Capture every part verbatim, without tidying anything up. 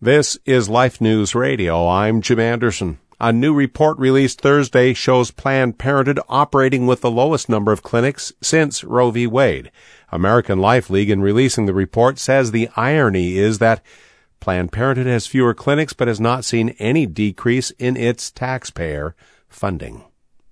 This is Life News Radio. I'm Jim Anderson. A new report released Thursday shows Planned Parenthood operating with the lowest number of clinics since Roe v. Wade. American Life League, in releasing the report, says the irony is that Planned Parenthood has fewer clinics but has not seen any decrease in its taxpayer funding.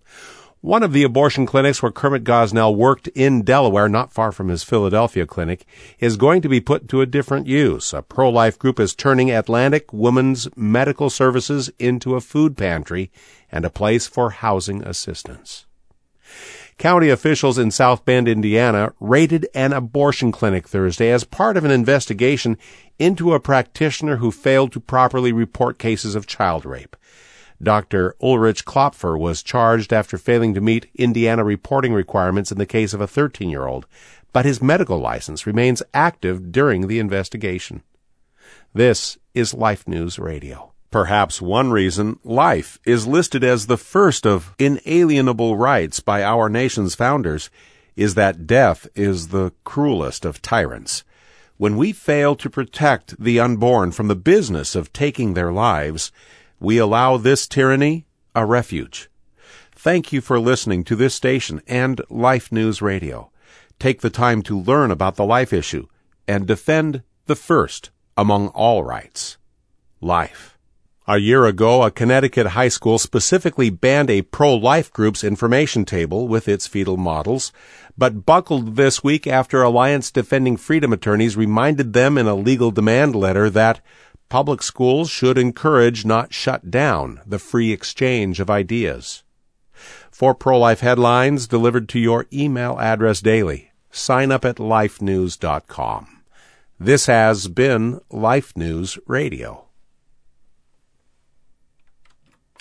One of the abortion clinics where Kermit Gosnell worked in Delaware, not far from his Philadelphia clinic, is going to be put to a different use. A pro-life group is turning Atlantic Women's Medical Services into a food pantry and a place for housing assistance. County officials in South Bend, Indiana, raided an abortion clinic Thursday as part of an investigation into a practitioner who failed to properly report cases of child rape. Doctor Ulrich Klopfer was charged after failing to meet Indiana reporting requirements in the case of a thirteen-year-old, but his medical license remains active during the investigation. This is Life News Radio. Perhaps one reason life is listed as the first of inalienable rights by our nation's founders is that death is the cruelest of tyrants. When we fail to protect the unborn from the business of taking their lives, we allow this tyranny a refuge. Thank you for listening to this station and Life News Radio. Take the time to learn about the life issue and defend the first among all rights, life. A year ago, a Connecticut high school specifically banned a pro-life group's information table with its fetal models, but buckled this week after Alliance Defending Freedom attorneys reminded them in a legal demand letter that public schools should encourage, not shut down, the free exchange of ideas. For pro-life headlines delivered to your email address daily, sign up at life news dot com. This has been Life News Radio.